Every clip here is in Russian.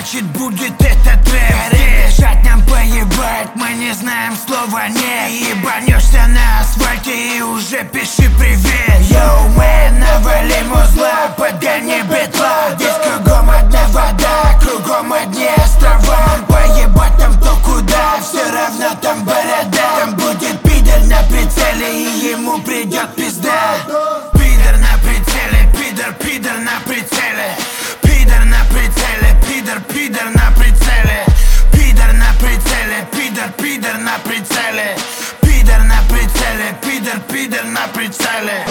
значит будет этот рэп. Бежать нам поебать, мы не знаем слова нет. И ебанешься на асфальте и уже пиши привет. Йоу, мэн, навали музла, подгони битла. Здесь кругом одна вода, кругом одни острова. Поебать там кто куда, все равно там борода. Там будет пидор на прицеле и ему придет пизда. Пидор на прицеле, пидор на прицеле. Пидор на прицеле, пидор на прицеле. Пидор на прицеле, пидор на прицеле. Пидор на прицеле, пидор на прицеле.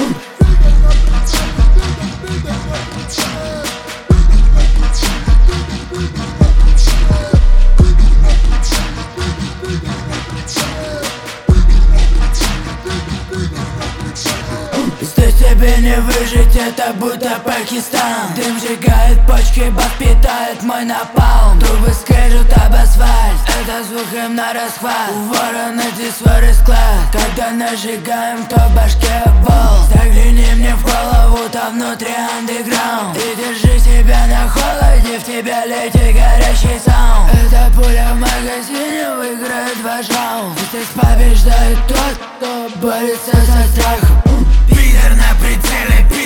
Здесь тебе не выжить, это будто Пакистан. Дым сжигает почки, бак питает мой напалм. Трубы скрежут об асфальт, это звук им на расхват. У ворона здесь свой расклад, когда нажигаем, то в башке волн. Загляни мне в голову, там внутри андеграунд. И держи себя на холоде, в тебя летит горящий саунд. Эта пуля в магазине выиграет ваш раунд. Здесь побеждает тот, кто борется со страхом. Пидор на прицеле,